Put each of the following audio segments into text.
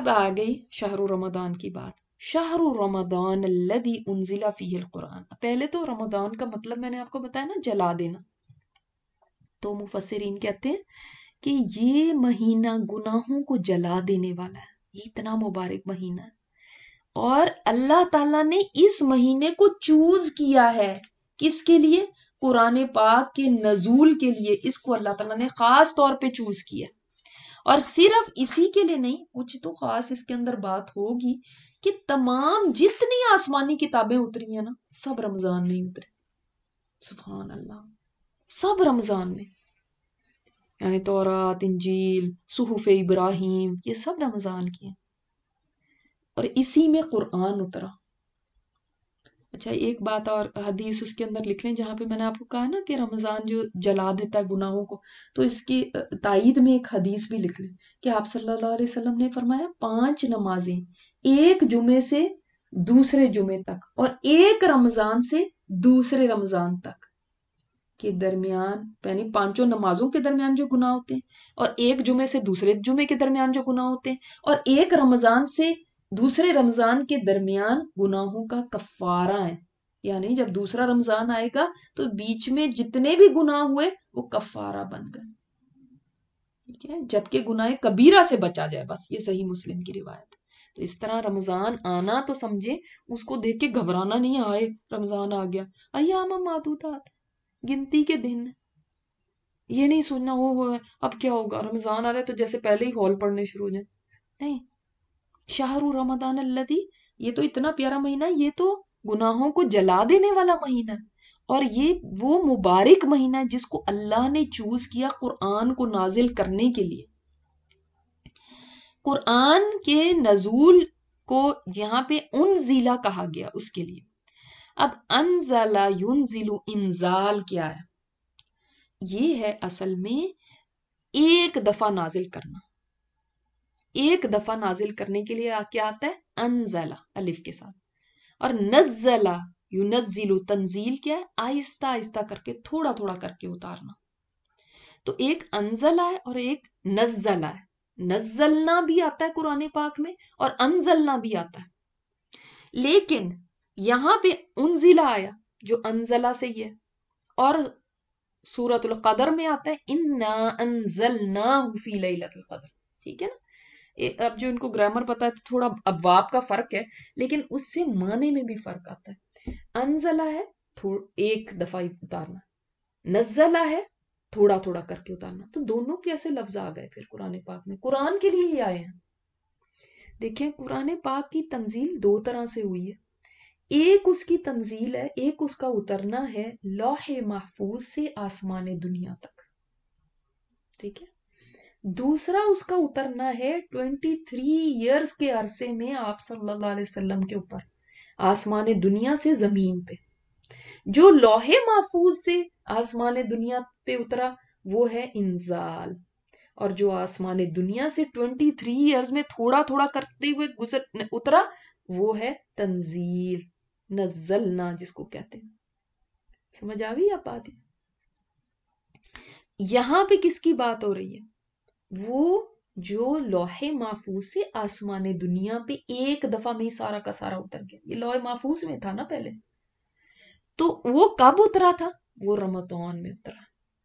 اب آ گئی شہر رمضان کی بات. شہر رمضان الذی انزل فیہ القرآن. پہلے تو رمضان کا مطلب میں نے آپ کو بتایا نا، جلا دینا. تو مفسرین کہتے ہیں کہ یہ مہینہ گناہوں کو جلا دینے والا ہے. یہ اتنا مبارک مہینہ ہے، اور اللہ تعالیٰ نے اس مہینے کو چوز کیا ہے. کس کے لیے؟ قرآن پاک کے نزول کے لیے اس کو اللہ تعالیٰ نے خاص طور پہ چوز کیا. اور صرف اسی کے لیے نہیں، کچھ تو خاص اس کے اندر بات ہوگی کہ تمام جتنی آسمانی کتابیں اتری ہیں نا، سب رمضان میں اترے. سبحان اللہ، سب رمضان میں. یعنی تورات، انجیل، صحف ابراہیم، یہ سب رمضان کی ہیں. اور اسی میں قرآن اترا. اچھا ایک بات اور، حدیث اس کے اندر لکھ لیں جہاں پہ میں نے آپ کو کہا نا کہ رمضان جو جلا دیتا ہے گناہوں کو، تو اس کی تائید میں ایک حدیث بھی لکھ لیں کہ آپ صلی اللہ علیہ وسلم نے فرمایا 5 نمازیں ایک جمعے سے دوسرے جمعے تک اور ایک رمضان سے دوسرے رمضان تک کے درمیان، یعنی 5 نمازوں کے درمیان جو گناہ ہوتے ہیں، اور ایک جمعے سے دوسرے جمعے کے درمیان جو گناہ ہوتے ہیں، اور ایک رمضان سے دوسرے رمضان کے درمیان گناہوں کا کفارہ ہے. یعنی جب دوسرا رمضان آئے گا تو بیچ میں جتنے بھی گناہ ہوئے وہ کفارہ بن گئے. ٹھیک ہے، جبکہ گناہ کبیرہ سے بچا جائے. بس یہ صحیح مسلم کی روایت. تو اس طرح رمضان آنا تو سمجھے اس کو دیکھ کے گھبرانا نہیں، آئے رمضان آ گیا، ایام معدودات، گنتی کے دن. یہ نہیں سوچنا وہ اب کیا ہوگا، رمضان آ رہا ہے تو جیسے پہلے ہی ہال پڑنے شروع ہو جائیں. نہیں، شہر رمضان الذی، یہ تو اتنا پیارا مہینہ، یہ تو گناہوں کو جلا دینے والا مہینہ. اور یہ وہ مبارک مہینہ ہے جس کو اللہ نے چوز کیا قرآن کو نازل کرنے کے لیے. قرآن کے نزول کو یہاں پہ انزلہ کہا گیا اس کے لیے. اب انزل ینزل، انزال کیا ہے؟ یہ ہے اصل میں ایک دفعہ نازل کرنا. ایک دفعہ نازل کرنے کے لیے کیا آتا ہے؟ انزلہ، الف کے ساتھ. اور نزلہ ینزل، تنزیل کیا ہے؟ آہستہ آہستہ کر کے، تھوڑا تھوڑا کر کے اتارنا. تو ایک انزلہ ہے اور ایک نزلہ ہے. نزلنا بھی آتا ہے قرآن پاک میں اور انزلنا بھی آتا ہے. لیکن یہاں پہ انزلہ آیا جو انزلہ سے ہی ہے، اور سورۃ القدر میں آتا ہے انا انزلناہ فی لیلۃ القدر. ٹھیک ہے نا؟ اب جو ان کو گرامر پتا ہے تو تھوڑا ابواب کا فرق ہے، لیکن اس سے معنی میں بھی فرق آتا ہے. انزلہ ہے ایک دفعہ اتارنا، نزلہ ہے تھوڑا تھوڑا کر کے اتارنا. تو دونوں کیسے لفظ آ گئے پھر قرآن پاک میں؟ قرآن کے لیے ہی آئے ہیں. دیکھیں قرآن پاک کی تنزیل 2 طرح سے ہوئی ہے. ایک اس کی تنزیل ہے، ایک اس کا اترنا ہے لوح محفوظ سے آسمان دنیا تک. ٹھیک ہے. دوسرا اس کا اترنا ہے 23 ایئرز کے عرصے میں آپ صلی اللہ علیہ وسلم کے اوپر، آسمان دنیا سے زمین پہ. جو لوح محفوظ سے آسمان دنیا پہ اترا وہ ہے انزال، اور جو آسمان دنیا سے 23 ایئرز میں تھوڑا تھوڑا کرتے ہوئے اترا وہ ہے تنزیل، نزلنا جس کو کہتے ہیں. سمجھ آ گئی آپ بات؟ یہاں پہ کس کی بات ہو رہی ہے؟ وہ جو لوح محفوظ سے آسمان دنیا پہ ایک دفعہ میں سارا کا سارا اتر گیا. یہ لوح محفوظ میں تھا نا پہلے، تو وہ کب اترا تھا؟ وہ رمضان میں اترا.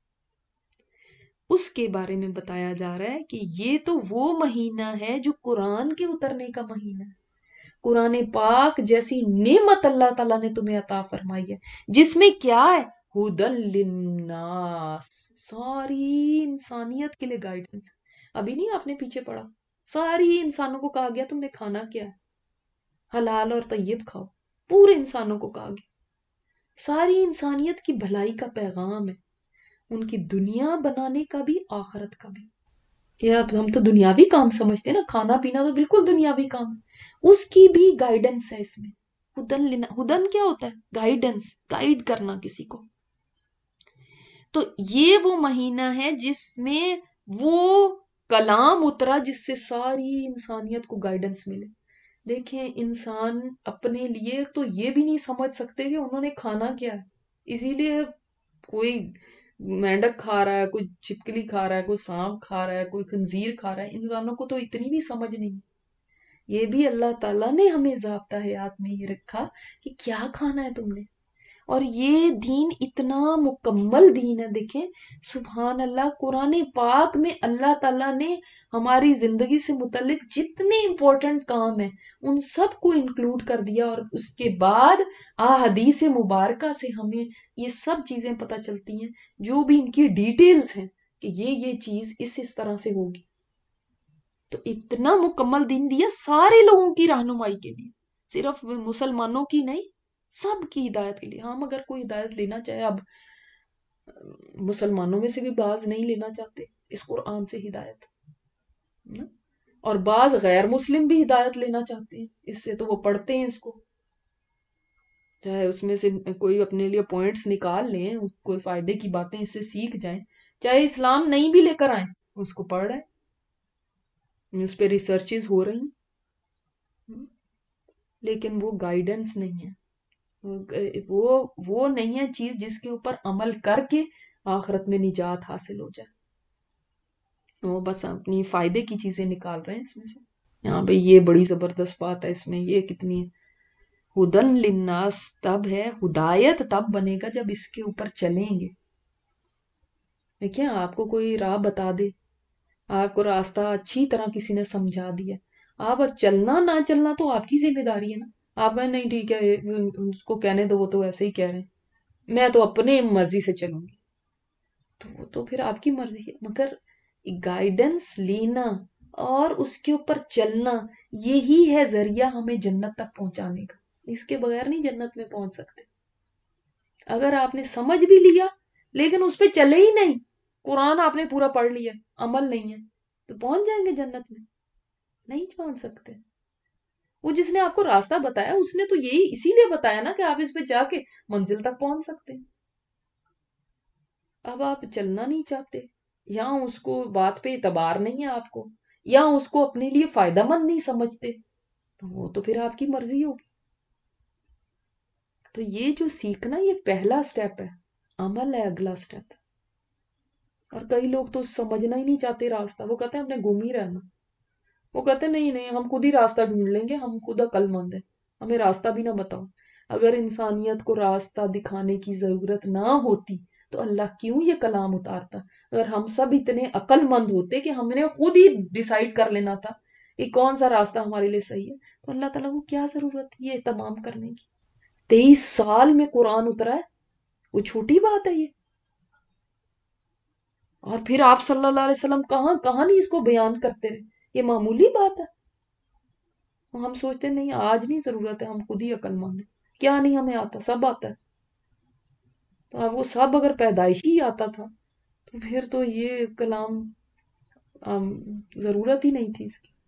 اس کے بارے میں بتایا جا رہا ہے کہ یہ تو وہ مہینہ ہے جو قرآن کے اترنے کا مہینہ ہے. قرآن پاک جیسی نعمت اللہ تعالیٰ نے تمہیں عطا فرمائی ہے جس میں کیا ہے؟ ہدی للناس، ساری انسانیت کے لیے گائیڈنس. ابھی نہیں آپ نے پیچھے پڑھا، ساری انسانوں کو کہا گیا تم نے کھانا کیا ہے؟ حلال اور طیب کھاؤ. پورے انسانوں کو کہا گیا. ساری انسانیت کی بھلائی کا پیغام ہے، ان کی دنیا بنانے کا بھی آخرت کا بھی. یہ ہم تو دنیاوی کام سمجھتے ہیں نا، کھانا پینا تو بالکل دنیاوی کام ہے، اس کی بھی گائیڈنس ہے اس میں. ہدن کیا ہوتا ہے؟ گائیڈنس، گائیڈ کرنا کسی کو. تو یہ وہ مہینہ ہے جس میں وہ کلام اترا جس سے ساری انسانیت کو گائیڈنس ملے. دیکھیں انسان اپنے لیے تو یہ بھی نہیں سمجھ سکتے کہ انہوں نے کھانا کیا ہے، اسی لیے کوئی مینڈک کھا رہا ہے، کوئی چھپکلی کھا رہا ہے، کوئی سانپ کھا رہا ہے، کوئی خنزیر کھا رہا ہے. انسانوں کو تو اتنی بھی سمجھ نہیں. یہ بھی اللہ تعالیٰ نے ہمیں ضابطہ حیات میں یہ رکھا کہ کیا کھانا ہے تم نے. اور یہ دین اتنا مکمل دین ہے. دیکھیں سبحان اللہ، قرآن پاک میں اللہ تعالیٰ نے ہماری زندگی سے متعلق جتنے امپورٹنٹ کام ہیں ان سب کو انکلوڈ کر دیا، اور اس کے بعد احادیث مبارکہ سے ہمیں یہ سب چیزیں پتہ چلتی ہیں جو بھی ان کی ڈیٹیلز ہیں کہ یہ چیز اس طرح سے ہوگی. تو اتنا مکمل دین دیا سارے لوگوں کی رہنمائی کے لیے، صرف مسلمانوں کی نہیں، سب کی ہدایت کے لیے. ہم اگر کوئی ہدایت لینا چاہے، اب مسلمانوں میں سے بھی بعض نہیں لینا چاہتے اس قرآن سے ہدایت، اور بعض غیر مسلم بھی ہدایت لینا چاہتے ہیں اس سے، تو وہ پڑھتے ہیں اس کو، چاہے اس میں سے کوئی اپنے لیے پوائنٹس نکال لیں، کوئی فائدے کی باتیں اس سے سیکھ جائیں، چاہے اسلام نہیں بھی لے کر آئیں، اس کو پڑھ رہے ہیں، اس پہ ریسرچز ہو رہی ہیں، لیکن وہ گائیڈنس نہیں ہے، وہ نہیں ہے چیز جس کے اوپر عمل کر کے آخرت میں نجات حاصل ہو جائے. وہ بس اپنی فائدے کی چیزیں نکال رہے ہیں اس میں سے. ہاں بھئی یہ بڑی زبردست بات ہے اس میں، یہ کتنی ہدن للناس تب ہے، ہدایت تب بنے گا جب اس کے اوپر چلیں گے. دیکھیں آپ کو کوئی راہ بتا دے، آپ کو راستہ اچھی طرح کسی نے سمجھا دیا، آپ چلنا نہ چلنا تو آپ کی ذمہ داری ہے نا. آپ کہیں نہیں ٹھیک ہے اس کو کہنے دو، وہ تو ایسے ہی کہہ رہے ہیں، میں تو اپنے مرضی سے چلوں گی، تو وہ تو پھر آپ کی مرضی ہے. مگر گائیڈنس لینا اور اس کے اوپر چلنا، یہی ہے ذریعہ ہمیں جنت تک پہنچانے کا. اس کے بغیر نہیں جنت میں پہنچ سکتے. اگر آپ نے سمجھ بھی لیا لیکن اس پہ چلے ہی نہیں، قرآن آپ نے پورا پڑھ لیا، عمل نہیں ہے، تو پہنچ جائیں گے جنت میں؟ نہیں پہنچ سکتے. وہ جس نے آپ کو راستہ بتایا اس نے تو یہی اسی لیے بتایا نا کہ آپ اس پہ جا کے منزل تک پہنچ سکتے ہیں. اب آپ چلنا نہیں چاہتے، یا اس کو بات پہ اعتبار نہیں ہے آپ کو، یا اس کو اپنے لیے فائدہ مند نہیں سمجھتے، تو وہ تو پھر آپ کی مرضی ہوگی. تو یہ جو سیکھنا یہ پہلا سٹیپ ہے، عمل ہے اگلا سٹیپ. اور کئی لوگ تو سمجھنا ہی نہیں چاہتے راستہ، وہ کہتے ہیں ہم نے گھوم ہی رہنا، وہ کہتے ہیں نہیں نہیں ہم خود ہی راستہ ڈھونڈ لیں گے، ہم خود عقل مند ہیں، ہمیں راستہ بھی نہ بتاؤ. اگر انسانیت کو راستہ دکھانے کی ضرورت نہ ہوتی تو اللہ کیوں یہ کلام اتارتا؟ اگر ہم سب اتنے عقل مند ہوتے کہ ہم نے خود ہی ڈیسائیڈ کر لینا تھا کہ کون سا راستہ ہمارے لیے صحیح ہے، تو اللہ تعالیٰ کو کیا ضرورت ہے یہ تمام کرنے کی؟ 23 سال میں قرآن اترا ہے، وہ چھوٹی بات ہے یہ. اور پھر آپ صلی اللہ علیہ وسلم کہاں کہاں نہیں اس کو بیان کرتے رہے، یہ معمولی بات ہے. ہم سوچتے نہیں آج نہیں ضرورت ہے، ہم خود ہی عقل مند ہیں، کیا نہیں ہمیں آتا، سب آتا ہے. تو اب وہ سب اگر پیدائشی ہی آتا تھا تو پھر تو یہ کلام ضرورت ہی نہیں تھی اس کی.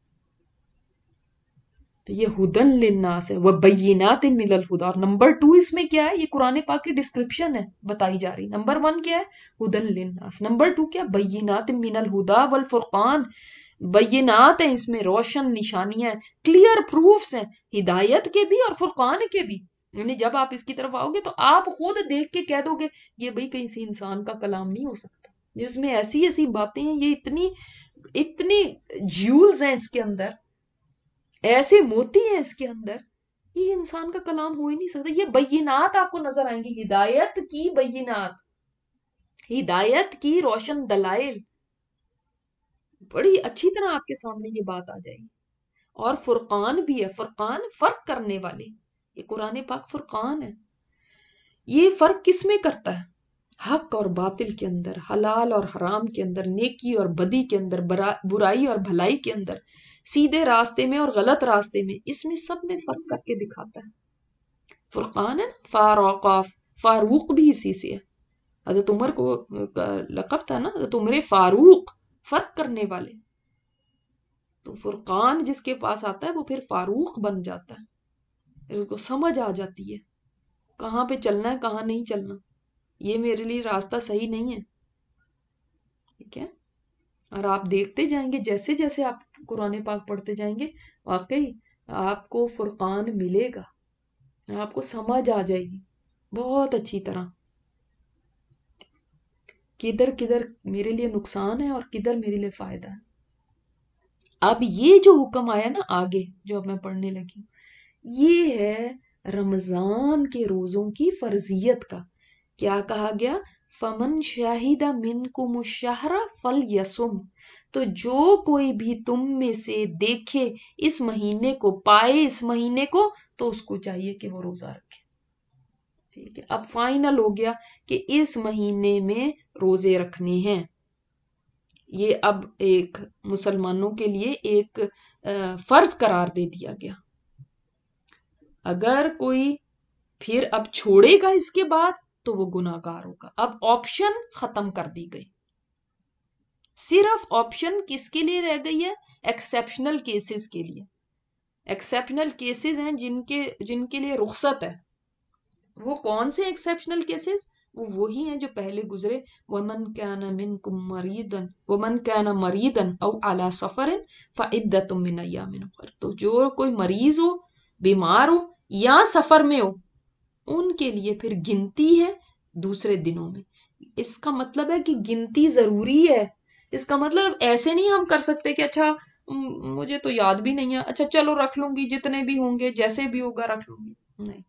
تو یہ ہدن للناس ہے وبینات من الہدی. اور نمبر 2 اس میں کیا ہے؟ یہ قرآن پاک کی ڈسکرپشن ہے بتائی جا رہی. نمبر 1 کیا ہے؟ ہدن للناس. نمبر 2 کیا؟ بینات من الہدی والفرقان. بینات ہیں اس میں، روشن نشانیاں، کلیئر پروفس ہیں، ہدایت کے بھی اور فرقان کے بھی. یعنی جب آپ اس کی طرف آؤ گے تو آپ خود دیکھ کے کہہ دو گے یہ بھئی کسی انسان کا کلام نہیں ہو سکتا، جس میں ایسی ایسی باتیں ہیں، یہ اتنی جیولز ہیں اس کے اندر، ایسے موتی ہیں اس کے اندر، یہ انسان کا کلام ہو ہی نہیں سکتا. یہ بینات آپ کو نظر آئیں گی، ہدایت کی بینات، ہدایت کی روشن دلائل، بڑی اچھی طرح آپ کے سامنے یہ بات آ جائے گی. اور فرقان بھی ہے، فرقان فرق کرنے والے. یہ قرآن پاک فرقان ہے. یہ فرق کس میں کرتا ہے؟ حق اور باطل کے اندر، حلال اور حرام کے اندر، نیکی اور بدی کے اندر، برائی اور بھلائی کے اندر، سیدھے راستے میں اور غلط راستے میں، اس میں سب میں فرق کر کے دکھاتا ہے. فرقان ہے نا، فاروق بھی اسی سے ہے. حضرت عمر کو لقب تھا نا، حضرت عمر فاروق، فرق کرنے والے. تو فرقان جس کے پاس آتا ہے وہ پھر فاروق بن جاتا ہے، اس کو سمجھ آ جاتی ہے کہاں پہ چلنا ہے کہاں نہیں چلنا، یہ میرے لیے راستہ صحیح نہیں ہے. ٹھیک ہے. اور آپ دیکھتے جائیں گے جیسے جیسے آپ قرآن پاک پڑھتے جائیں گے، واقعی آپ کو فرقان ملے گا، آپ کو سمجھ آ جائے گی بہت اچھی طرح، کدھر کدھر میرے لیے نقصان ہے اور کدھر میرے لیے فائدہ ہے. اب یہ جو حکم آیا نا آگے جو اب میں پڑھنے لگی ہوں، یہ ہے رمضان کے روزوں کی فرضیت کا. کیا کہا گیا؟ فمن شاہد منکم الشہر فلیصم، تو جو کوئی بھی تم میں سے دیکھے اس مہینے کو، پائے اس مہینے کو، تو اس کو چاہیے کہ وہ روزہ رکھے. ٹھیک ہے، اب فائنل ہو گیا کہ اس مہینے میں روزے رکھنے ہیں. یہ اب ایک مسلمانوں کے لیے ایک فرض قرار دے دیا گیا. اگر کوئی پھر اب چھوڑے گا اس کے بعد تو وہ گناہ گار ہوگا. اب آپشن ختم کر دی گئی. صرف آپشن کس کے لیے رہ گئی ہے؟ ایکسیپشنل کیسز کے لیے. ایکسیپشنل کیسز ہیں جن کے لیے رخصت ہے. وہ کون سے ایکسیپشنل کیسز؟ وہ وہی ہیں جو پہلے گزرے. وَمَنْ كَانَ مِنْكُمْ مَرِيضًا وَمَنْ كَانَ مَرِيضًا أَوْ عَلَى سَفَرٍ فَعِدَّةٌ مِّنْ أَيَّامٍ أُخَرَ. تو جو کوئی مریض ہو، بیمار ہو یا سفر میں ہو، ان کے لیے پھر گنتی ہے دوسرے دنوں میں. اس کا مطلب ہے کہ گنتی ضروری ہے. اس کا مطلب ایسے نہیں ہم کر سکتے کہ اچھا مجھے تو یاد بھی نہیں ہے، اچھا چلو رکھ لوں گی، جتنے بھی ہوں گے جیسے بھی ہوگا رکھ لوں گی. نہیں،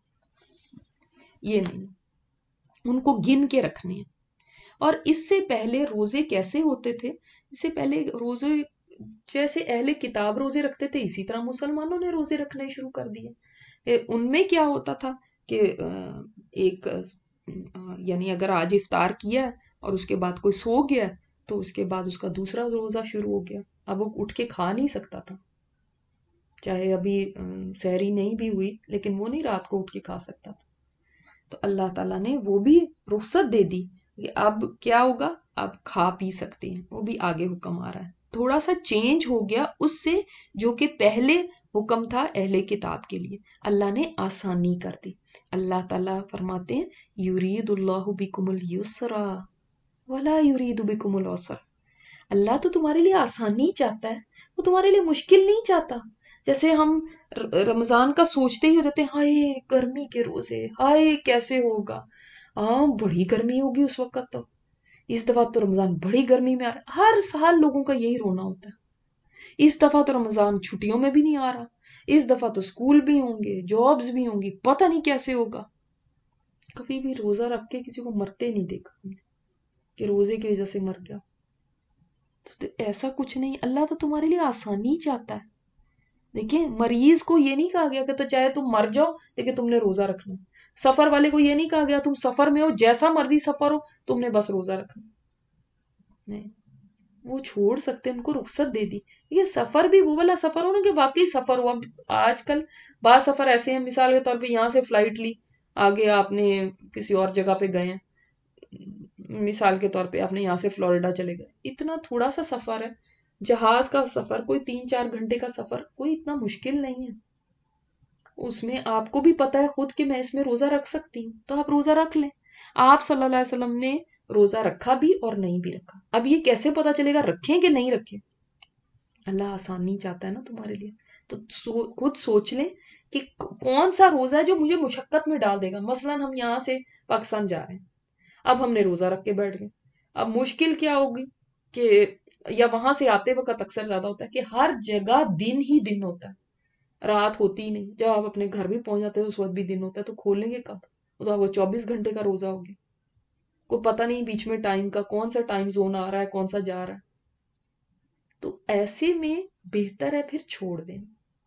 یہ نہیں، ان کو گن کے رکھنے ہیں. اور اس سے پہلے روزے کیسے ہوتے تھے؟ اس سے پہلے روزے جیسے اہل کتاب روزے رکھتے تھے اسی طرح مسلمانوں نے روزے رکھنے شروع کر دیے. ان میں کیا ہوتا تھا کہ ایک یعنی اگر آج افطار کیا اور اس کے بعد کوئی سو گیا تو اس کے بعد اس کا دوسرا روزہ شروع ہو گیا. اب وہ اٹھ کے کھا نہیں سکتا تھا، چاہے ابھی سحری نہیں بھی ہوئی لیکن وہ نہیں رات کو اٹھ کے کھا سکتا تھا. تو اللہ تعالیٰ نے وہ بھی رخصت دے دی کہ اب کیا ہوگا، اب کھا پی سکتے ہیں. وہ بھی آگے حکم آ رہا ہے. تھوڑا سا چینج ہو گیا اس سے جو کہ پہلے حکم تھا اہل کتاب کے لیے. اللہ نے آسانی کر دی. اللہ تعالیٰ فرماتے ہیں یرید اللہ بکم الیسر ولا یرید بکم العسر. اللہ تو تمہارے لیے آسانی چاہتا ہے، وہ تمہارے لیے مشکل نہیں چاہتا. جیسے ہم رمضان کا سوچتے ہی ہو جاتے ہیں، ہائے گرمی کے روزے، ہائے کیسے ہوگا. بڑی گرمی ہوگی اس وقت. تو اس دفعہ تو رمضان بڑی گرمی میں آ رہا ہے. ہر سال لوگوں کا یہی رونا ہوتا ہے. اس دفعہ تو رمضان چھٹیوں میں بھی نہیں آ رہا، اس دفعہ تو اسکول بھی ہوں گے، جابز بھی ہوں گی، پتہ نہیں کیسے ہوگا. کبھی بھی روزہ رکھ کے کسی کو مرتے نہیں دیکھا کہ روزے کی وجہ سے مر گیا. تو ایسا کچھ نہیں، اللہ تو تمہارے لیے آسانی چاہتا ہے. دیکھیں مریض کو یہ نہیں کہا گیا کہ تو چاہے تم مر جاؤ لیکن تم نے روزہ رکھنا. سفر والے کو یہ نہیں کہا گیا تم سفر میں ہو، جیسا مرضی سفر ہو تم نے بس روزہ رکھنا. نہیں، وہ چھوڑ سکتے، ان کو رخصت دے دی. یہ سفر بھی وہ والا سفر ہو نا کہ واقعی سفر ہو. اب آج کل بعض سفر ایسے ہیں، مثال کے طور پہ یہاں سے فلائٹ لی، آگے آپ نے کسی اور جگہ پہ گئے ہیں، مثال کے طور پہ آپ نے یہاں سے فلوریڈا چلے گئے، اتنا تھوڑا سا سفر ہے. جہاز کا سفر کوئی 3-4 گھنٹے کا سفر کوئی اتنا مشکل نہیں ہے. اس میں آپ کو بھی پتا ہے خود کہ میں اس میں روزہ رکھ سکتی ہوں تو آپ روزہ رکھ لیں. آپ صلی اللہ علیہ وسلم نے روزہ رکھا بھی اور نہیں بھی رکھا. اب یہ کیسے پتا چلے گا رکھیں کہ نہیں رکھیں؟ اللہ آسانی چاہتا ہے نا تمہارے لیے. تو خود سوچ لیں کہ کون سا روزہ ہے جو مجھے مشقت میں ڈال دے گا. مثلا ہم یہاں سے پاکستان جا رہے ہیں، اب ہم نے روزہ رکھ کے بیٹھ گئے. اب مشکل کیا ہوگی کہ یا وہاں سے آتے وقت اکثر زیادہ ہوتا ہے کہ ہر جگہ دن ہی دن ہوتا ہے، رات ہوتی ہی نہیں. جب آپ اپنے گھر بھی پہنچ جاتے ہیں اس وقت بھی دن ہوتا ہے، تو کھولیں گے کب؟ تو وہ 24 گھنٹے کا روزہ ہوگا. کوئی پتہ نہیں بیچ میں ٹائم کا کون سا ٹائم زون آ رہا ہے، کون سا جا رہا ہے. تو ایسے میں بہتر ہے پھر چھوڑ دیں.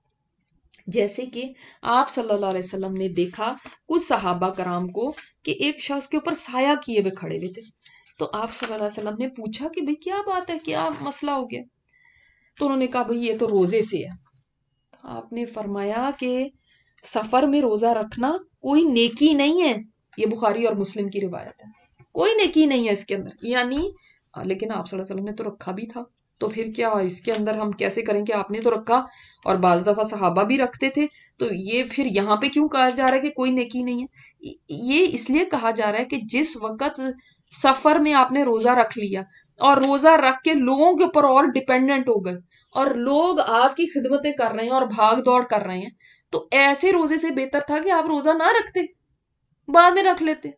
جیسے کہ آپ صلی اللہ علیہ وسلم نے دیکھا کچھ صحابہ کرام کو کہ ایک شخص کے اوپر سایہ کیے ہوئے کھڑے ہوئے تھے. تو آپ صلی اللہ علیہ وسلم نے پوچھا کہ بھئی کیا بات ہے، کیا مسئلہ ہو گیا؟ تو انہوں نے کہا بھئی یہ تو روزے سے ہے. آپ نے فرمایا کہ سفر میں روزہ رکھنا کوئی نیکی نہیں ہے. یہ بخاری اور مسلم کی روایت ہے. کوئی نیکی نہیں ہے اس کے اندر. یعنی لیکن آپ صلی اللہ علیہ وسلم نے تو رکھا بھی تھا، تو پھر کیا اس کے اندر ہم کیسے کریں کہ آپ نے تو رکھا اور بعض دفعہ صحابہ بھی رکھتے تھے، تو یہ پھر یہاں پہ کیوں کہا جا رہا ہے کہ کوئی نیکی نہیں ہے؟ یہ اس لیے کہا جا رہا ہے کہ جس وقت سفر میں آپ نے روزہ رکھ لیا اور روزہ رکھ کے لوگوں کے اوپر اور ڈیپینڈنٹ ہو گئے اور لوگ آپ کی خدمتیں کر رہے ہیں اور بھاگ دوڑ کر رہے ہیں، تو ایسے روزے سے بہتر تھا کہ آپ روزہ نہ رکھتے، بعد میں رکھ لیتے.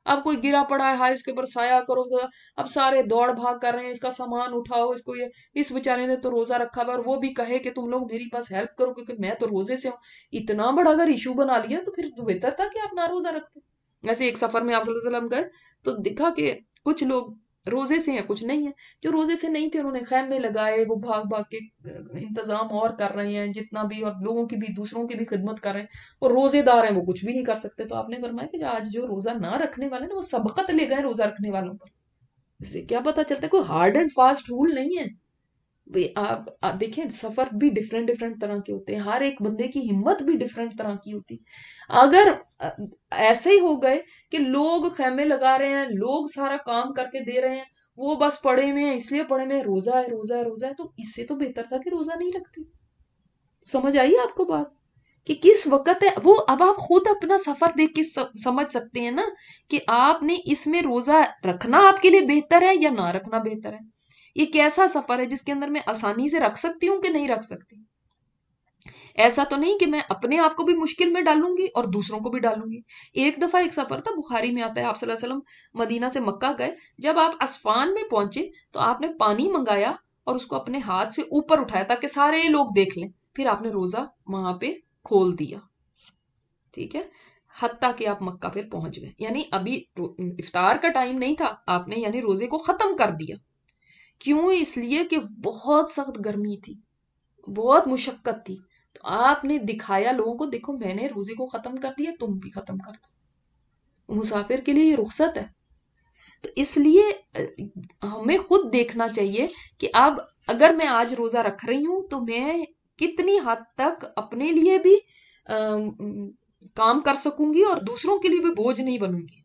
اب کوئی گرا پڑا ہے، ہاں اس کے اوپر سایہ کرو، اب سارے دوڑ بھاگ کر رہے ہیں، اس کا سامان اٹھاؤ، اس کو یہ اس بیچارے نے تو روزہ رکھا ہوا، اور وہ بھی کہے کہ تم لوگ میری بس ہیلپ کرو کیونکہ میں تو روزے سے ہوں۔ اتنا بڑا اگر ایشو بنا لیا تو پھر بہتر تھا کہ آپ نہ روزہ رکھتے۔ ایسے ایک سفر میں آپ صلی اللہ علیہ وسلم گئے تو دیکھا کہ کچھ لوگ روزے سے ہیں، کچھ نہیں ہے۔ جو روزے سے نہیں تھے انہوں نے خیمے لگائے، وہ بھاگ بھاگ کے انتظام اور کر رہے ہیں جتنا بھی، اور لوگوں کی بھی، دوسروں کی بھی خدمت کر رہے ہیں، اور روزے دار ہیں وہ کچھ بھی نہیں کر سکتے۔ تو آپ نے فرمایا کہ آج جو روزہ نہ رکھنے والے نا وہ سبقت لے گئے روزہ رکھنے والوں پر۔ اس سے کیا پتا چلتا ہے، کوئی ہارڈ اینڈ فاسٹ رول نہیں ہے۔ آپ دیکھیں سفر بھی ڈفرینٹ ڈفرینٹ طرح کے ہوتے ہیں، ہر ایک بندے کی ہمت بھی ڈفرینٹ طرح کی ہوتی۔ اگر ایسے ہی ہو گئے کہ لوگ خیمے لگا رہے ہیں، لوگ سارا کام کر کے دے رہے ہیں، وہ بس پڑے ہوئے ہیں، اس لیے پڑے ہوئے ہیں روزہ ہے روزہ ہے روزہ ہے، تو اس سے تو بہتر تھا کہ روزہ نہیں رکھتی۔ سمجھ آئیے آپ کو بات کہ کس وقت ہے وہ؟ اب آپ خود اپنا سفر دیکھ کے سمجھ سکتے ہیں نا کہ آپ نے اس میں روزہ رکھنا آپ کے لیے بہتر ہے یا نہ رکھنا بہتر ہے۔ یہ کیسا سفر ہے جس کے اندر میں آسانی سے رکھ سکتی ہوں کہ نہیں رکھ سکتی؟ ایسا تو نہیں کہ میں اپنے آپ کو بھی مشکل میں ڈالوں گی اور دوسروں کو بھی ڈالوں گی۔ ایک دفعہ ایک سفر تھا، بخاری میں آتا ہے، آپ صلی اللہ علیہ وسلم مدینہ سے مکہ گئے، جب آپ اسفان میں پہنچے تو آپ نے پانی منگایا اور اس کو اپنے ہاتھ سے اوپر اٹھایا تاکہ سارے لوگ دیکھ لیں، پھر آپ نے روزہ وہاں پہ کھول دیا، ٹھیک ہے، حتیٰ کہ آپ مکہ پھر پہنچ گئے۔ یعنی ابھی افطار کا ٹائم نہیں تھا، آپ نے یعنی روزے کو ختم کر دیا۔ کیوں؟ اس لیے کہ بہت سخت گرمی تھی، بہت مشقت تھی، تو آپ نے دکھایا لوگوں کو، دیکھو میں نے روزے کو ختم کر دیا، تم بھی ختم کر دو۔ مسافر کے لیے یہ رخصت ہے۔ تو اس لیے ہمیں خود دیکھنا چاہیے کہ اب اگر میں آج روزہ رکھ رہی ہوں تو میں کتنی حد تک اپنے لیے بھی کام کر سکوں گی اور دوسروں کے لیے بھی بوجھ نہیں بنوں گی،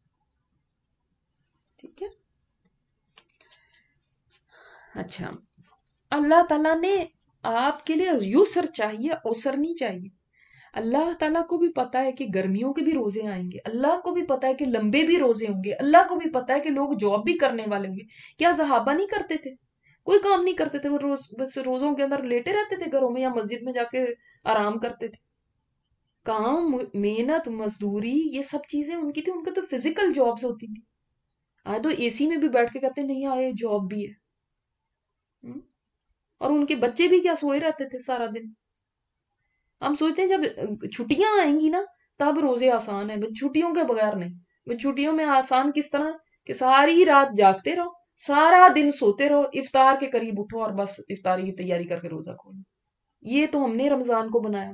ٹھیک ہے۔ اچھا، اللہ تعالیٰ نے آپ کے لیے یسر چاہیے، عسر نہیں چاہیے۔ اللہ تعالیٰ کو بھی پتا ہے کہ گرمیوں کے بھی روزے آئیں گے، اللہ کو بھی پتا ہے کہ لمبے بھی روزے ہوں گے، اللہ کو بھی پتا ہے کہ لوگ جاب بھی کرنے والے ہوں گے۔ کیا صحابہ نہیں کرتے تھے؟ کوئی کام نہیں کرتے تھے، وہ بس روزوں کے اندر لیٹے رہتے تھے گھروں میں یا مسجد میں جا کے آرام کرتے تھے۔ کام، محنت، مزدوری، یہ سب چیزیں ان کی تھی، ان کا تو فزیکل جابز ہوتی تھی۔ آج تو اے سی میں بھی بیٹھ کے کہتے نہیں آئے جاب بھی ہے، اور ان کے بچے بھی کیا سوئے رہتے تھے سارا دن۔ ہم سوچتے ہیں جب چھٹیاں آئیں گی نا تب روزے آسان ہیں، چھٹیوں کے بغیر نہیں۔ چھٹیوں میں آسان کس طرح کہ ساری رات جاگتے رہو، سارا دن سوتے رہو، افطار کے قریب اٹھو اور بس افطاری کی تیاری کر کے روزہ کھولو۔ یہ تو ہم نے رمضان کو بنایا،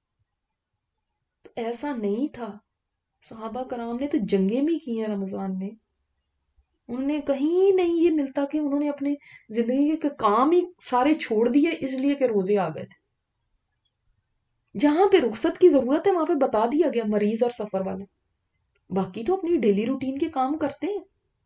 تو ایسا نہیں تھا۔ صحابہ کرام نے تو جنگیں بھی کی ہیں رمضان میں، انہوں نے کہیں نہیں یہ ملتا کہ انہوں نے اپنے زندگی کے کام ہی سارے چھوڑ دیے اس لیے کہ روزے آ گئے تھے۔ جہاں پہ رخصت کی ضرورت ہے وہاں پہ بتا دیا گیا مریض اور سفر والے، باقی تو اپنی ڈیلی روٹین کے کام کرتے ہیں۔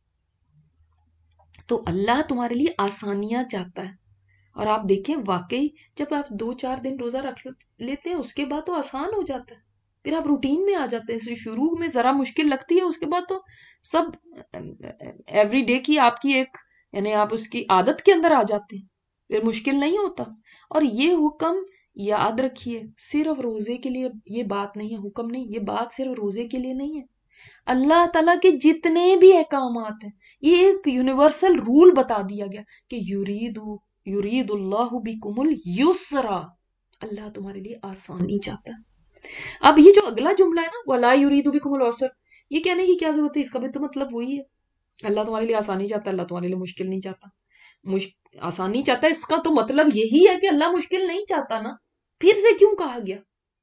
تو اللہ تمہارے لیے آسانیاں چاہتا ہے، اور آپ دیکھیں واقعی جب آپ 2-4 دن روزہ رکھ لیتے ہیں اس کے بعد تو آسان ہو جاتا ہے، پھر آپ روٹین میں آ جاتے ہیں۔ شروع میں ذرا مشکل لگتی ہے، اس کے بعد تو سب ایوری ڈے کی آپ کی ایک یعنی آپ اس کی عادت کے اندر آ جاتے ہیں، پھر مشکل نہیں ہوتا۔ اور یہ حکم یاد رکھیے صرف روزے کے لیے یہ بات نہیں ہے، حکم نہیں، یہ بات صرف روزے کے لیے نہیں ہے۔ اللہ تعالیٰ کے جتنے بھی احکامات ہیں یہ ایک یونیورسل رول بتا دیا گیا کہ یرید اللہ بکم الیسرا، اللہ تمہارے لیے آسانی چاہتا ہے۔ اب یہ جو اگلا جملہ ہے نا ولا یرید بکم العسر، یہ کہنے کی کیا ضرورت ہے؟ اس کا بھی تو مطلب وہی ہے، اللہ تمہارے لیے آسانی چاہتا ہے، اللہ تمہارے لیے مشکل نہیں چاہتا۔ آسانی چاہتا ہے اس کا تو مطلب یہی ہے کہ اللہ مشکل نہیں چاہتا نا، پھر سے کیوں کہا گیا؟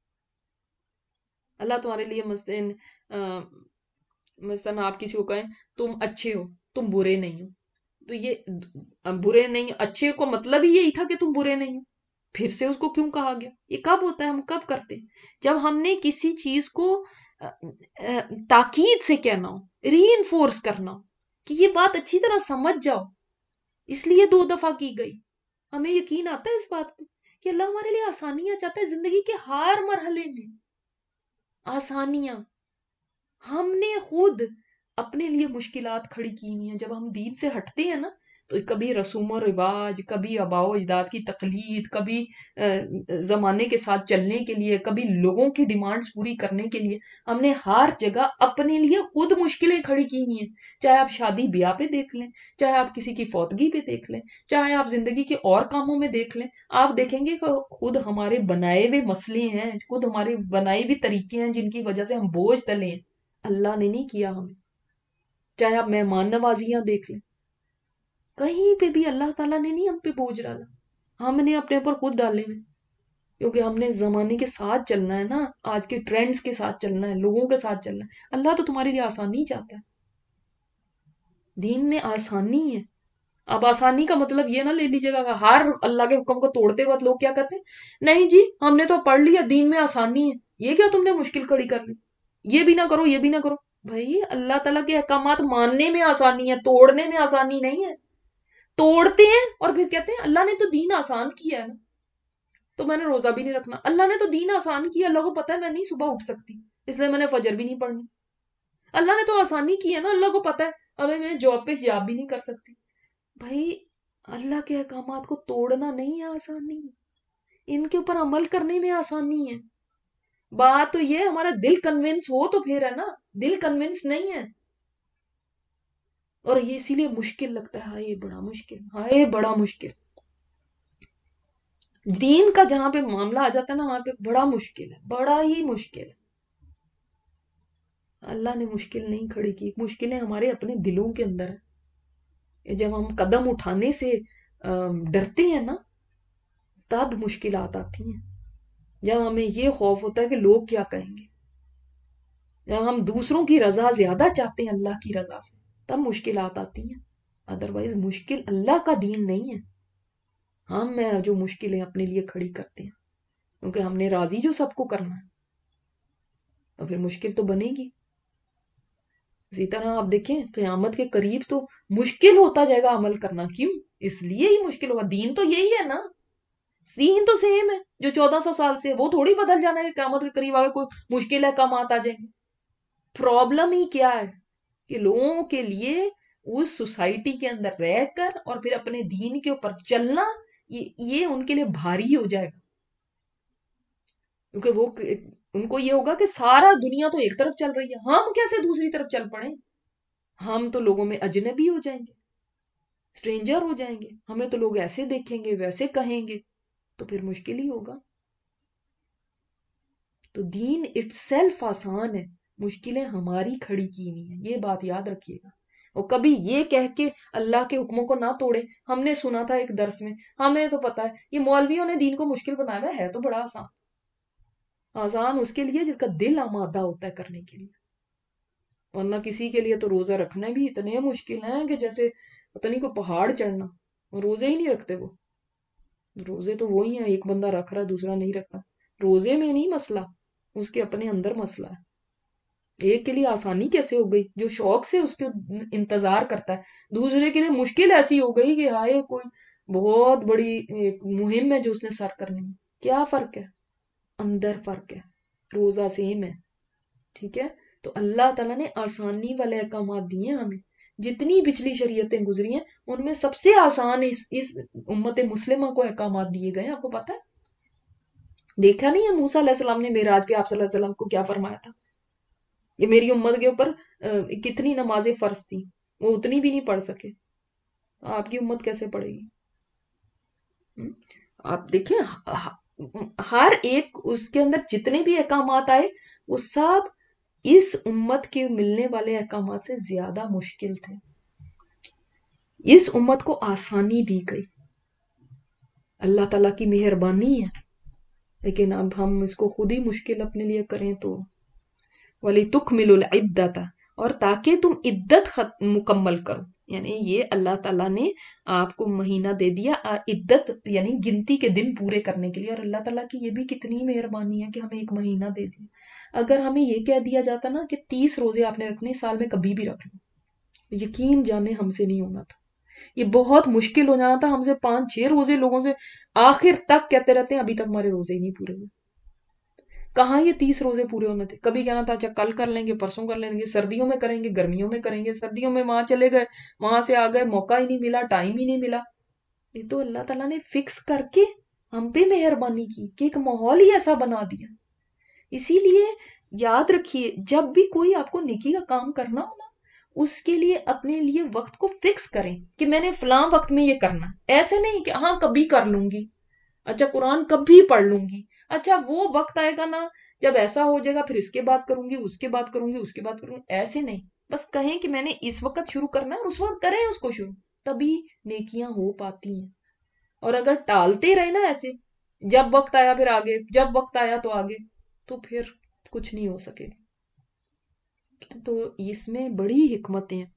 اللہ تمہارے لیے مثلا آپ کسی کو کہیں تم اچھے ہو، تم برے نہیں ہو، تو یہ برے نہیں اچھے کو مطلب ہی یہی تھا کہ تم برے نہیں ہو، پھر سے اس کو کیوں کہا گیا؟ یہ کب ہوتا ہے؟ ہم کب کرتے ہیں؟ جب ہم نے کسی چیز کو تاکید سے کہنا ہو، ری انفورس کرنا ہو کہ یہ بات اچھی طرح سمجھ جاؤ، اس لیے 2 دفعہ کی گئی۔ ہمیں یقین آتا ہے اس بات پہ کہ اللہ ہمارے لیے آسانیاں چاہتا ہے زندگی کے ہر مرحلے میں، آسانیاں۔ ہم نے خود اپنے لیے مشکلات کھڑی کی ہوئی ہیں، جب ہم دین سے ہٹتے ہیں نا تو کبھی رسوم و رواج، کبھی آباء و اجداد کی تقلید، کبھی زمانے کے ساتھ چلنے کے لیے، کبھی لوگوں کی ڈیمانڈز پوری کرنے کے لیے ہم نے ہر جگہ اپنے لیے خود مشکلیں کھڑی کی ہوئی ہیں. چاہے آپ شادی بیاہ پہ دیکھ لیں، چاہے آپ کسی کی فوتگی پہ دیکھ لیں، چاہے آپ زندگی کے اور کاموں میں دیکھ لیں، آپ دیکھیں گے کہ خود ہمارے بنائے ہوئے مسئلے ہیں، خود ہمارے بنائے ہوئے طریقے ہیں جن کی وجہ سے ہم بوجھ تلے ہیں. اللہ نے نہیں کیا ہمیں. چاہے آپ مہمان نوازیاں دیکھ لیں، کہیں پہ بھی اللہ تعالیٰ نے نہیں ہم پہ بوجھ ڈالا، ہم نے اپنے اوپر خود ڈالے ہیں. کیونکہ ہم نے زمانے کے ساتھ چلنا ہے نا، آج کے ٹرینڈز کے ساتھ چلنا ہے، لوگوں کے ساتھ چلنا ہے. اللہ تو تمہارے لیے آسانی چاہتا ہے، دین میں آسانی ہے. اب آسانی کا مطلب یہ نہ لے لیجیے گا کہ ہر اللہ کے حکم کو توڑتے وقت لوگ کیا کرتے ہیں، نہیں جی ہم نے تو پڑھ لیا دین میں آسانی ہے، یہ کیا تم نے مشکل کھڑی کر لی، یہ بھی نہ کرو یہ بھی نہ کرو. بھائی اللہ تعالیٰ کے احکامات ماننے میں آسانی ہے، توڑنے میں آسانی نہیں ہے. توڑتے ہیں اور پھر کہتے ہیں اللہ نے تو دین آسان کیا ہے نا، تو میں نے روزہ بھی نہیں رکھنا. اللہ نے تو دین آسان کیا، اللہ کو پتا ہے میں نہیں صبح اٹھ سکتی، اس لیے میں نے فجر بھی نہیں پڑھنی. اللہ نے تو آسانی کی ہے نا، اللہ کو پتا ہے ابھی میں جاب پہ جاب بھی نہیں کر سکتی. بھائی اللہ کے احکامات کو توڑنا نہیں ہے آسانی، ان کے اوپر عمل کرنے میں آسانی ہے. بات تو یہ ہمارا دل کنونس ہو تو پھر ہے نا، دل کنونس نہیں ہے اور یہ اسی لیے مشکل لگتا ہے. ہائے بڑا مشکل، ہائے بڑا مشکل. دین کا جہاں پہ معاملہ آ جاتا ہے نا وہاں پہ بڑا مشکل ہے، بڑا ہی مشکل ہے. اللہ نے مشکل نہیں کھڑی کی، مشکلیں ہمارے اپنے دلوں کے اندر ہیں. جب ہم قدم اٹھانے سے ڈرتے ہیں نا تب مشکلات آتی ہیں. جب ہمیں یہ خوف ہوتا ہے کہ لوگ کیا کہیں گے، جب ہم دوسروں کی رضا زیادہ چاہتے ہیں اللہ کی رضا سے، تب مشکلات آتی ہیں. ادروائز مشکل اللہ کا دین نہیں ہے، ہم میں جو مشکلیں اپنے لیے کھڑی کرتے ہیں کیونکہ ہم نے راضی جو سب کو کرنا ہے، اور پھر مشکل تو بنے گی. اسی طرح آپ دیکھیں قیامت کے قریب تو مشکل ہوتا جائے گا عمل کرنا. کیوں؟ اس لیے ہی مشکل ہوگا، دین تو یہی ہے نا، دین تو سیم ہے جو 1400 سال سے، وہ تھوڑی بدل جانا ہے قیامت کے قریب آگے کوئی مشکل ہے کامات آ جائیں گے. پرابلم ہی کیا ہے کہ لوگوں کے لیے اس سوسائٹی کے اندر رہ کر اور پھر اپنے دین کے اوپر چلنا یہ ان کے لیے بھاری ہو جائے گا. کیونکہ وہ ان کو یہ ہوگا کہ سارا دنیا تو ایک طرف چل رہی ہے، ہم کیسے دوسری طرف چل پڑیں؟ ہم تو لوگوں میں اجنبی ہو جائیں گے، اسٹرینجر ہو جائیں گے، ہمیں تو لوگ ایسے دیکھیں گے ویسے کہیں گے، تو پھر مشکل ہی ہوگا. تو دین اٹ سیلف آسان ہے، مشکلیں ہماری کھڑی کی ہوئی ہیں، یہ بات یاد رکھیے گا. اور کبھی یہ کہہ کے اللہ کے حکموں کو نہ توڑے. ہم نے سنا تھا ایک درس میں، ہمیں تو پتا ہے یہ مولویوں نے دین کو مشکل بنایا ہے تو بڑا آسان. آسان اس کے لیے جس کا دل آمادہ ہوتا ہے کرنے کے لیے، ورنہ کسی کے لیے تو روزہ رکھنا بھی اتنے مشکل ہیں کہ جیسے پتہ نہیں کوئی پہاڑ چڑھنا. روزے ہی نہیں رکھتے وہ، روزے تو وہی ہیں ایک بندہ رکھ رہا دوسرا نہیں رکھ رہا. روزے میں نہیں مسئلہ، اس کے اپنے اندر مسئلہ ہے. ایک کے لیے آسانی کیسے ہو گئی جو شوق سے اس کے انتظار کرتا ہے، دوسرے کے لیے مشکل ایسی ہو گئی کہ ہائے کوئی بہت بڑی ایک مہم ہے جو اس نے سر کرنی ہے. کیا فرق ہے؟ اندر فرق ہے. روزہ سیم ہے، ٹھیک ہے. تو اللہ تعالیٰ نے آسانی والے احکامات دیے ہمیں. جتنی پچھلی شریعتیں گزری ہیں ان میں سب سے آسان اس امت مسلمہ کو احکامات دیے گئے ہیں. آپ کو پتا ہے، دیکھا نہیں ہے موسیٰ علیہ السلام نے معراج پہ آپ صلی اللہ علیہ وسلم کو کیا فرمایا تھا؟ یہ میری امت کے اوپر کتنی نمازیں فرض تھی، وہ اتنی بھی نہیں پڑھ سکے، آپ کی امت کیسے پڑھے گی؟ آپ دیکھیں ہر ایک اس کے اندر جتنے بھی احکامات آئے وہ سب اس امت کے ملنے والے احکامات سے زیادہ مشکل تھے. اس امت کو آسانی دی گئی، اللہ تعالیٰ کی مہربانی ہے. لیکن اب ہم اس کو خود ہی مشکل اپنے لیے کریں تو وَلِتُكْمِلُوا الْعِدَّةَ، اور تاکہ تم عدت مکمل کرو. یعنی یہ اللہ تعالیٰ نے آپ کو مہینہ دے دیا عدت یعنی گنتی کے دن پورے کرنے کے لیے. اور اللہ تعالیٰ کی یہ بھی کتنی مہربانی ہے کہ ہمیں ایک مہینہ دے دیا. اگر ہمیں یہ کہہ دیا جاتا نا کہ 30 روزے آپ نے رکھنے، سال میں کبھی بھی رکھ لو، یقین جانے ہم سے نہیں ہونا تھا. یہ بہت مشکل ہو جانا تھا. ہم سے 5-6 روزے لوگوں سے آخر تک کہتے رہتے ہیں ابھی تک ہمارے روزے ہی نہیں پورے ہوئے. کہاں یہ 30 روزے پورے ہونے تھے؟ کبھی کہنا تھا اچھا کل کر لیں گے، پرسوں کر لیں گے، سردیوں میں کریں گے، گرمیوں میں کریں گے، سردیوں میں وہاں چلے گئے، وہاں سے آ گئے، موقع ہی نہیں ملا، ٹائم ہی نہیں ملا. یہ تو اللہ تعالیٰ نے فکس کر کے ہم پہ مہربانی کی کہ ایک ماحول ہی ایسا بنا دیا. اسی لیے یاد رکھیے جب بھی کوئی آپ کو نیکی کا کام کرنا ہو نا، اس کے لیے اپنے لیے وقت کو فکس کریں کہ میں نے فلاں وقت میں یہ کرنا. ایسے نہیں کہ ہاں کبھی کر لوں گی، اچھا قرآن کبھی پڑھ لوں گی، اچھا وہ وقت آئے گا نا جب ایسا ہو جائے گا پھر اس کے بعد کروں گی، اس کے بعد کروں گی، اس کے بعد کروں گی. ایسے نہیں، بس کہیں کہ میں نے اس وقت شروع کرنا ہے اور اس وقت کریں اس کو شروع، تبھی نیکیاں ہو پاتی ہیں. اور اگر ٹالتے رہے نا ایسے، جب وقت آیا پھر آگے، جب وقت آیا تو آگے، تو پھر کچھ نہیں ہو سکے. تو اس میں بڑی حکمتیں ہیں.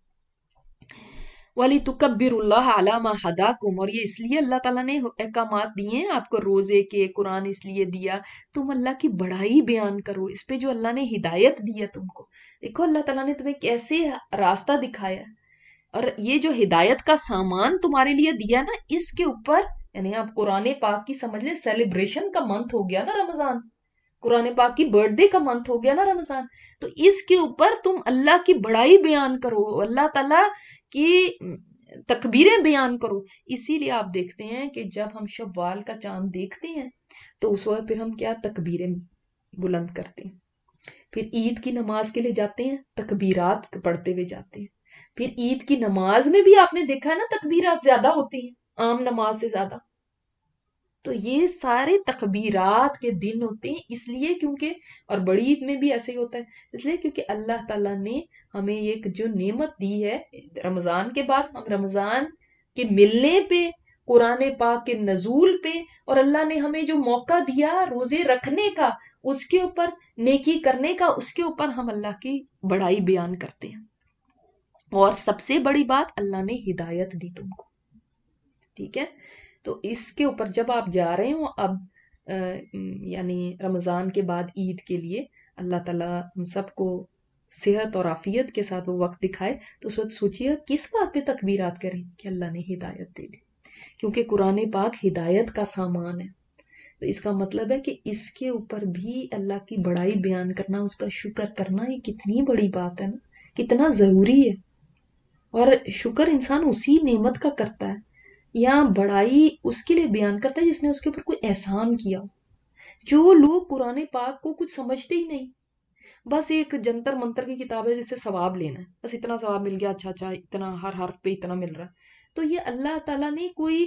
وَلِتُكَبِّرُ اللَّهَ عَلَى مَا هَدَاكُمْ، اور یہ اس لیے اللہ تعالیٰ نے احکامات دیے ہیں آپ کو روزے کے، قرآن اس لیے دیا تم اللہ کی بڑائی بیان کرو اس پہ جو اللہ نے ہدایت دی ہے تم کو. دیکھو اللہ تعالیٰ نے تمہیں کیسے راستہ دکھایا ہے، اور یہ جو ہدایت کا سامان تمہارے لیے دیا نا، اس کے اوپر یعنی آپ قرآن پاک کی سمجھ لیں سیلیبریشن کا منتھ ہو گیا نا رمضان، قرآن پاک کی برتھ ڈے کا منتھ ہو گیا نا رمضان. تو اس کے اوپر تم اللہ کی بڑائی بیان کرو، اللہ تعالیٰ کی تکبیریں بیان کرو. اسی لیے آپ دیکھتے ہیں کہ جب ہم شوال کا چاند دیکھتے ہیں تو اس وقت پھر ہم کیا تکبیریں بلند کرتے ہیں. پھر عید کی نماز کے لیے جاتے ہیں، تکبیرات پڑھتے ہوئے جاتے ہیں. پھر عید کی نماز میں بھی آپ نے دیکھا ہے نا تکبیرات زیادہ ہوتی ہیں عام نماز سے زیادہ. تو یہ سارے تکبیرات کے دن ہوتے ہیں اس لیے کیونکہ، اور بڑی عید میں بھی ایسے ہی ہوتا ہے اس لیے کیونکہ اللہ تعالیٰ نے ہمیں ایک جو نعمت دی ہے رمضان کے بعد، ہم رمضان کے ملنے پہ، قرآن پاک کے نزول پہ، اور اللہ نے ہمیں جو موقع دیا روزے رکھنے کا، اس کے اوپر نیکی کرنے کا، اس کے اوپر ہم اللہ کی بڑائی بیان کرتے ہیں. اور سب سے بڑی بات اللہ نے ہدایت دی تم کو. ٹھیک ہے، تو اس کے اوپر جب آپ جا رہے ہو اب یعنی رمضان کے بعد عید کے لیے، اللہ تعالیٰ ہم سب کو صحت اور عافیت کے ساتھ وہ وقت دکھائے، تو اس وقت سوچیے کس بات پہ تکبیرات کریں کہ اللہ نے ہدایت دے دی. کیونکہ قرآن پاک ہدایت کا سامان ہے. تو اس کا مطلب ہے کہ اس کے اوپر بھی اللہ کی بڑائی بیان کرنا، اس کا شکر کرنا، یہ کتنی بڑی بات ہے نا، کتنا ضروری ہے. اور شکر انسان اسی نعمت کا کرتا ہے یا بڑائی اس کے لیے بیان کرتا ہے جس نے اس کے اوپر کوئی احسان کیا. جو لوگ قرآن پاک کو کچھ سمجھتے ہی نہیں، بس ایک جنتر منتر کی کتاب ہے جس سے ثواب لینا ہے، بس اتنا ثواب مل گیا، اچھا اچھا اتنا ہر حرف پہ اتنا مل رہا ہے. تو یہ اللہ تعالیٰ نے کوئی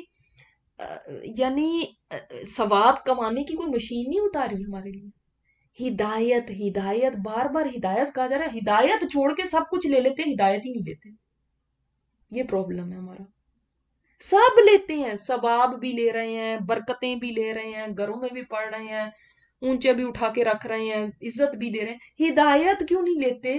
یعنی ثواب کمانے کی کوئی مشین نہیں اتاری ہمارے لیے. ہدایت، ہدایت، بار بار ہدایت کہا جا رہا ہے. ہدایت چھوڑ کے سب کچھ لے لیتے ہیں، ہدایت ہی نہیں لیتے. یہ پرابلم ہے ہمارا. سب لیتے ہیں، ثواب بھی لے رہے ہیں، برکتیں بھی لے رہے ہیں، گھروں میں بھی پڑھ رہے ہیں، اونچے بھی اٹھا کے رکھ رہے ہیں، عزت بھی دے رہے ہیں، ہدایت کیوں نہیں لیتے؟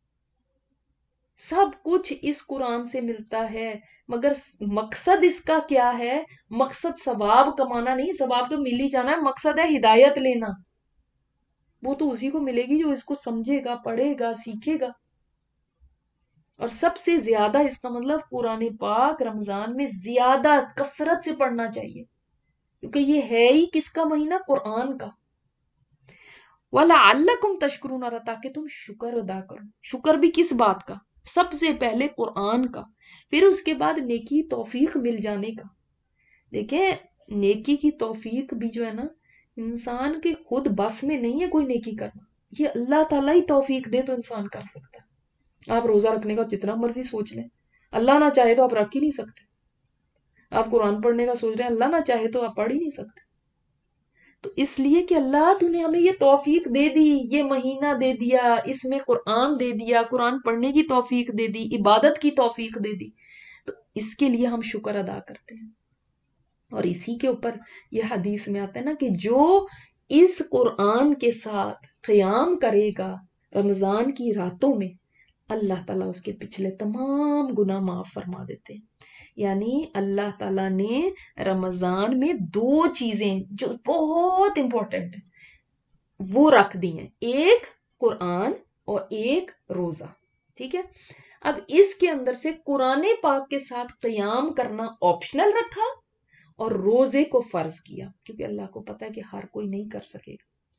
سب کچھ اس قرآن سے ملتا ہے، مگر مقصد اس کا کیا ہے؟ مقصد ثواب کمانا نہیں، ثواب تو مل ہی جانا ہے، مقصد ہے ہدایت لینا. وہ تو اسی کو ملے گی جو اس کو سمجھے گا، پڑھے گا، سیکھے گا. اور سب سے زیادہ اس کا مطلب قرآن پاک رمضان میں زیادہ کثرت سے پڑھنا چاہیے، کیونکہ یہ ہے ہی کس کا مہینہ؟ قرآن کا. وَلَعَلَّكُمْ تَشْكُرُونَ، تاکہ تم شکر ادا کرو. شکر بھی کس بات کا؟ سب سے پہلے قرآن کا، پھر اس کے بعد نیکی توفیق مل جانے کا. دیکھیں نیکی کی توفیق بھی جو ہے نا، انسان کے خود بس میں نہیں ہے کوئی نیکی کرنا، یہ اللہ تعالیٰ ہی توفیق دے تو انسان کر سکتا ہے. آپ روزہ رکھنے کا جتنا مرضی سوچ لیں، اللہ نہ چاہے تو آپ رکھ ہی نہیں سکتے. آپ قرآن پڑھنے کا سوچ رہے ہیں، اللہ نہ چاہے تو آپ پڑھ ہی نہیں سکتے. تو اس لیے کہ اللہ تو نے ہمیں یہ توفیق دے دی، یہ مہینہ دے دیا، اس میں قرآن دے دیا، قرآن پڑھنے کی توفیق دے دی، عبادت کی توفیق دے دی، تو اس کے لیے ہم شکر ادا کرتے ہیں. اور اسی کے اوپر یہ حدیث میں آتا ہے نا کہ جو اس قرآن کے ساتھ قیام کرے گا رمضان کی راتوں میں، اللہ تعالیٰ اس کے پچھلے تمام گناہ معاف فرما دیتے ہیں. یعنی اللہ تعالیٰ نے رمضان میں 2 چیزیں جو بہت امپورٹنٹ ہیں وہ رکھ دی ہیں، ایک قرآن اور ایک روزہ. ٹھیک ہے، اب اس کے اندر سے قرآن پاک کے ساتھ قیام کرنا آپشنل رکھا اور روزے کو فرض کیا، کیونکہ اللہ کو پتا ہے کہ ہر کوئی نہیں کر سکے گا.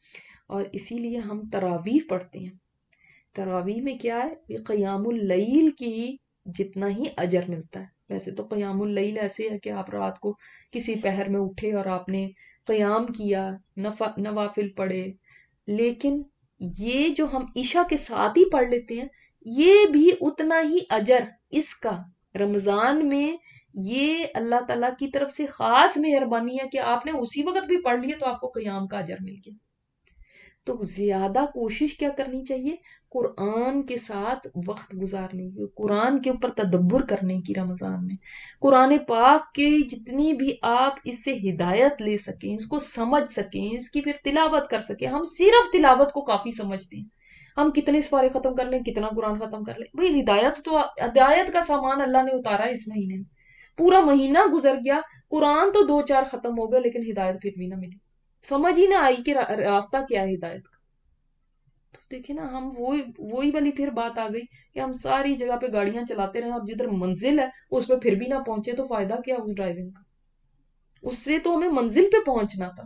اور اسی لیے ہم تراویح پڑھتے ہیں. تراویح میں کیا ہے؟ یہ قیام اللیل کی جتنا ہی اجر ملتا ہے. ویسے تو قیام اللیل ایسے ہے کہ آپ رات کو کسی پہر میں اٹھے اور آپ نے قیام کیا، نوافل پڑھے، لیکن یہ جو ہم عشاء کے ساتھ ہی پڑھ لیتے ہیں یہ بھی اتنا ہی اجر اس کا. رمضان میں یہ اللہ تعالیٰ کی طرف سے خاص مہربانی ہے کہ آپ نے اسی وقت بھی پڑھ لیے تو آپ کو قیام کا اجر مل گیا. تو زیادہ کوشش کیا کرنی چاہیے؟ قرآن کے ساتھ وقت گزارنے کی، قرآن کے اوپر تدبر کرنے کی. رمضان میں قرآن پاک کے جتنی بھی آپ اس سے ہدایت لے سکیں، اس کو سمجھ سکیں، اس کی پھر تلاوت کر سکیں. ہم صرف تلاوت کو کافی سمجھتے ہیں. ہم کتنے سپارے ختم کر لیں، کتنا قرآن ختم کر لیں. بھئی ہدایت کا سامان اللہ نے اتارا ہے اس مہینے میں. پورا مہینہ گزر گیا، قرآن تو 2-4 ختم ہو گئے لیکن ہدایت پھر بھی نہ ملی. سمجھ ہی نہ آئی کہ راستہ کیا ہے ہدایت کا. تو دیکھیں نا، ہم وہی والی پھر بات آ گئی کہ ہم ساری جگہ پہ گاڑیاں چلاتے رہے، اب جدھر منزل ہے اس پہ پھر بھی نہ پہنچے تو فائدہ کیا اس ڈرائیونگ کا؟ اس سے تو ہمیں منزل پہ پہنچنا تھا،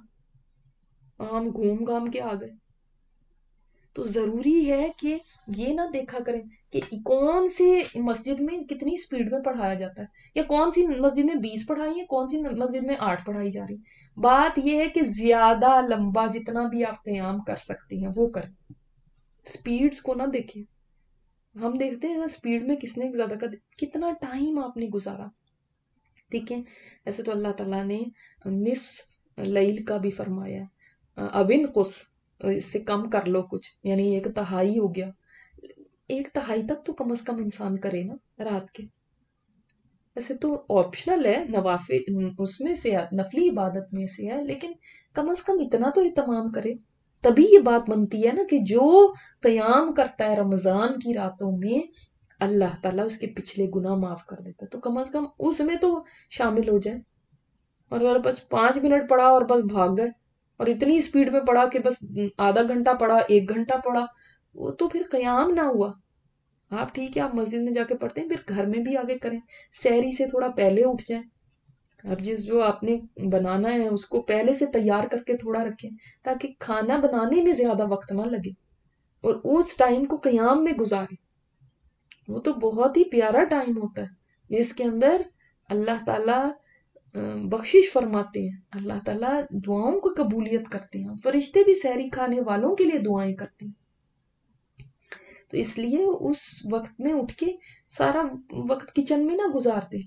ہم گھوم گھام کے آ گئے. تو ضروری ہے کہ یہ نہ دیکھا کریں کہ کون سی مسجد میں کتنی سپیڈ میں پڑھایا جاتا ہے، یا کون سی مسجد میں 20 پڑھائی ہے، کون سی مسجد میں 8 پڑھائی جا رہی. بات یہ ہے کہ زیادہ لمبا جتنا بھی آپ قیام کر سکتی ہیں وہ کریں، سپیڈز کو نہ دیکھیں. ہم دیکھتے ہیں سپیڈ میں کس نے زیادہ کتنا ٹائم آپ نے گزارا. ٹھیک ہے، ایسے تو اللہ تعالیٰ نے نصف لیل کا بھی فرمایا ہے، ابن قص اس سے کم کر لو کچھ، یعنی 1/3 ہو گیا. 1/3 تک تو کم از کم انسان کرے نا رات کے. ویسے تو آپشنل ہے، نوافل اس میں سے نفلی عبادت میں سے ہے، لیکن کم از کم اتنا تو اہتمام کرے. تبھی یہ بات بنتی ہے نا کہ جو قیام کرتا ہے رمضان کی راتوں میں اللہ تعالیٰ اس کے پچھلے گناہ معاف کر دیتا ہے. تو کم از کم اس میں تو شامل ہو جائے. اور اگر بس 5 منٹ پڑھا اور بس بھاگ گئے اور اتنی سپیڈ میں پڑھا کہ بس آدھا گھنٹہ پڑھا، 1 گھنٹہ پڑھا، وہ تو پھر قیام نہ ہوا. آپ ٹھیک ہے آپ مسجد میں جا کے پڑھتے ہیں، پھر گھر میں بھی آگے کریں. سحری سے تھوڑا پہلے اٹھ جائیں. اب جو آپ نے بنانا ہے اس کو پہلے سے تیار کر کے تھوڑا رکھیں تاکہ کھانا بنانے میں زیادہ وقت نہ لگے اور اس ٹائم کو قیام میں گزارے. وہ تو بہت ہی پیارا ٹائم ہوتا ہے جس کے اندر اللہ تعالیٰ بخشش فرماتے ہیں، اللہ تعالیٰ دعاؤں کو قبولیت کرتے ہیں. فرشتے بھی سحری کھانے والوں کے لیے دعائیں کرتے ہیں. تو اس لیے اس وقت میں اٹھ کے سارا وقت کچن میں نہ گزارتے.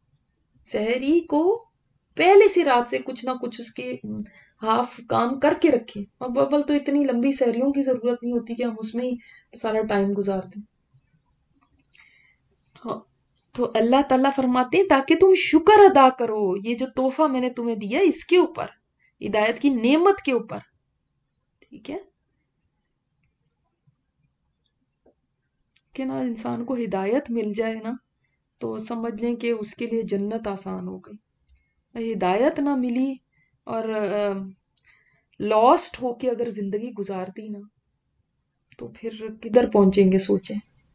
سحری کو پہلے سے رات سے کچھ نہ کچھ اس کے ہاف کام کر کے رکھیں. اب اول تو اتنی لمبی سحریوں کی ضرورت نہیں ہوتی کہ ہم اس میں ہی سارا ٹائم گزار دیں. تو اللہ تعالیٰ فرماتے ہیں تاکہ تم شکر ادا کرو یہ جو تحفہ میں نے تمہیں دیا اس کے اوپر، ہدایت کی نعمت کے اوپر. ٹھیک ہے کہ نا، انسان کو ہدایت مل جائے نا تو سمجھ لیں کہ اس کے لیے جنت آسان ہو گئی. ہدایت نہ ملی اور لاسٹ ہو کے اگر زندگی گزار دی نا تو پھر کدھر پہنچیں گے سوچیں.